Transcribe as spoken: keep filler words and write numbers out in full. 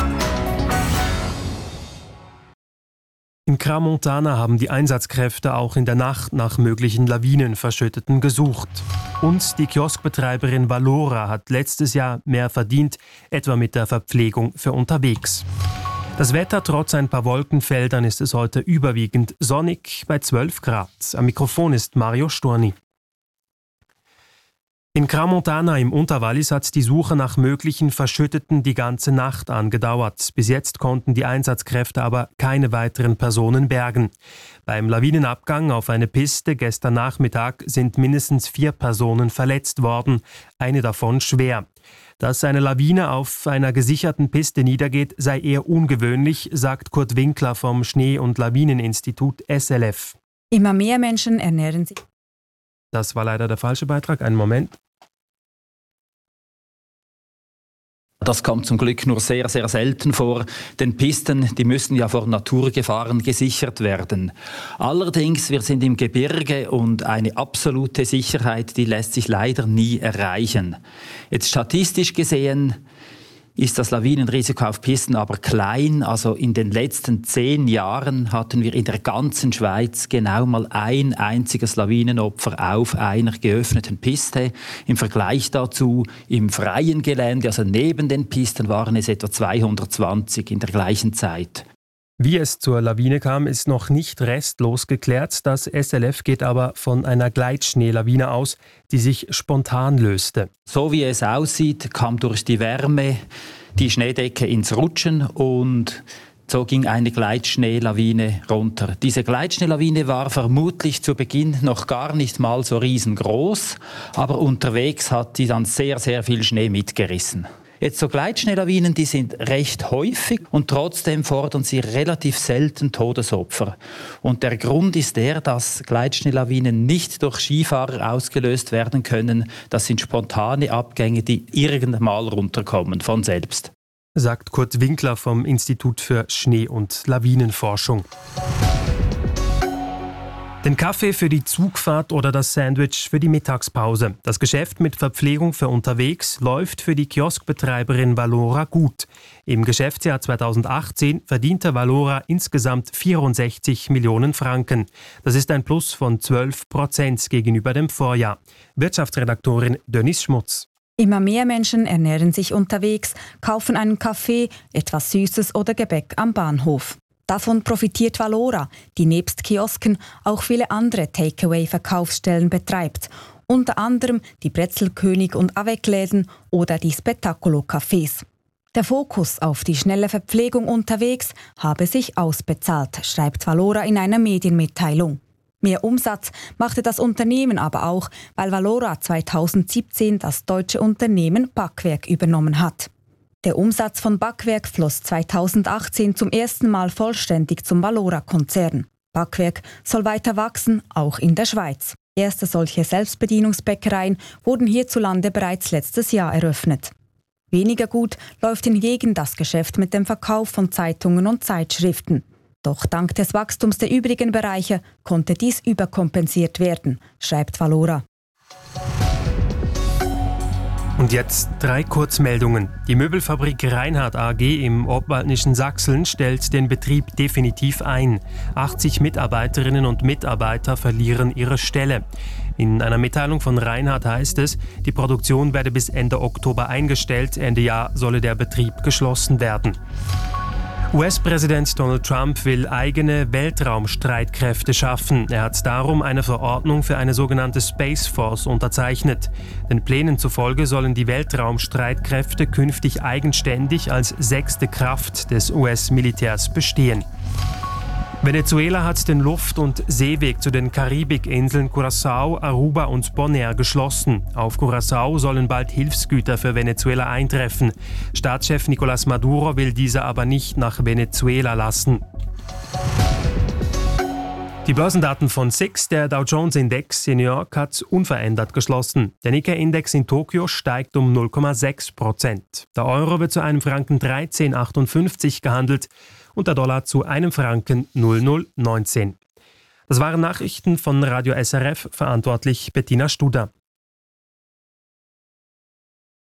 In Crans-Montana haben die Einsatzkräfte auch in der Nacht nach möglichen Lawinenverschütteten gesucht. Und die Kioskbetreiberin Valora hat letztes Jahr mehr verdient, etwa mit der Verpflegung für unterwegs. Das Wetter, trotz ein paar Wolkenfeldern, ist es heute überwiegend sonnig bei zwölf Grad. Am Mikrofon ist Mario Storni. In Crans-Montana im Unterwallis hat die Suche nach möglichen Verschütteten die ganze Nacht angedauert. Bis jetzt konnten die Einsatzkräfte aber keine weiteren Personen bergen. Beim Lawinenabgang auf eine Piste gestern Nachmittag sind mindestens vier Personen verletzt worden, eine davon schwer. Dass eine Lawine auf einer gesicherten Piste niedergeht, sei eher ungewöhnlich, sagt Kurt Winkler vom Schnee- und Lawineninstitut S L F. Immer mehr Menschen ernähren sich. Das war leider der falsche Beitrag. Einen Moment. Das kommt zum Glück nur sehr, sehr selten vor, denn Pisten, die müssen ja vor Naturgefahren gesichert werden. Allerdings, wir sind im Gebirge und eine absolute Sicherheit, die lässt sich leider nie erreichen. Jetzt statistisch gesehen ist das Lawinenrisiko auf Pisten aber klein. Also in den letzten zehn Jahren hatten wir in der ganzen Schweiz genau mal ein einziges Lawinenopfer auf einer geöffneten Piste. Im Vergleich dazu im freien Gelände, also neben den Pisten, waren es etwa zweihundertzwanzig in der gleichen Zeit. Wie es zur Lawine kam, ist noch nicht restlos geklärt. Das S L F geht aber von einer Gleitschneelawine aus, die sich spontan löste. So wie es aussieht, kam durch die Wärme die Schneedecke ins Rutschen und so ging eine Gleitschneelawine runter. Diese Gleitschneelawine war vermutlich zu Beginn noch gar nicht mal so riesengroß, aber unterwegs hat sie dann sehr, sehr viel Schnee mitgerissen. Jetzt so Gleitschneelawinen, die sind recht häufig und trotzdem fordern sie relativ selten Todesopfer. Und der Grund ist der, dass Gleitschneelawinen nicht durch Skifahrer ausgelöst werden können. Das sind spontane Abgänge, die irgendwann mal runterkommen von selbst. Sagt Kurt Winkler vom Institut für Schnee- und Lawinenforschung. Den Kaffee für die Zugfahrt oder das Sandwich für die Mittagspause. Das Geschäft mit Verpflegung für unterwegs läuft für die Kioskbetreiberin Valora gut. Im Geschäftsjahr zweitausendachtzehn verdiente Valora insgesamt vierundsechzig Millionen Franken. Das ist ein Plus von zwölf Prozent gegenüber dem Vorjahr. Wirtschaftsredaktorin Denise Schmutz. Immer mehr Menschen ernähren sich unterwegs, kaufen einen Kaffee, etwas Süßes oder Gebäck am Bahnhof. Davon profitiert Valora, die nebst Kiosken auch viele andere Takeaway-Verkaufsstellen betreibt. Unter anderem die Brezelkönig- und Avec-Läden oder die Spettacolo-Cafés. Der Fokus auf die schnelle Verpflegung unterwegs habe sich ausbezahlt, schreibt Valora in einer Medienmitteilung. Mehr Umsatz machte das Unternehmen aber auch, weil Valora zweitausendsiebzehn das deutsche Unternehmen Backwerk übernommen hat. Der Umsatz von Backwerk floss zweitausendachtzehn zum ersten Mal vollständig zum Valora-Konzern. Backwerk soll weiter wachsen, auch in der Schweiz. Erste solche Selbstbedienungsbäckereien wurden hierzulande bereits letztes Jahr eröffnet. Weniger gut läuft hingegen das Geschäft mit dem Verkauf von Zeitungen und Zeitschriften. Doch dank des Wachstums der übrigen Bereiche konnte dies überkompensiert werden, schreibt Valora. Und jetzt drei Kurzmeldungen. Die Möbelfabrik Reinhardt A G im obwaldnischen Sachsen stellt den Betrieb definitiv ein. achtzig Mitarbeiterinnen und Mitarbeiter verlieren ihre Stelle. In einer Mitteilung von Reinhardt heißt es, die Produktion werde bis Ende Oktober eingestellt, Ende Jahr solle der Betrieb geschlossen werden. U S-Präsident Donald Trump will eigene Weltraumstreitkräfte schaffen. Er hat darum eine Verordnung für eine sogenannte Space Force unterzeichnet. Den Plänen zufolge sollen die Weltraumstreitkräfte künftig eigenständig als sechste Kraft des U S-Militärs bestehen. Venezuela hat den Luft- und Seeweg zu den Karibikinseln Curaçao, Aruba und Bonaire geschlossen. Auf Curaçao sollen bald Hilfsgüter für Venezuela eintreffen. Staatschef Nicolás Maduro will diese aber nicht nach Venezuela lassen. Die Börsendaten von S I X, der Dow Jones Index in New York, hat unverändert geschlossen. Der Nikkei-Index in Tokio steigt um null Komma sechs Prozent. Der Euro wird zu einem Franken dreizehn Komma achtundfünfzig gehandelt und der Dollar zu einem Franken null Komma null neunzehn. Das waren Nachrichten von Radio S R F, verantwortlich Bettina Studer.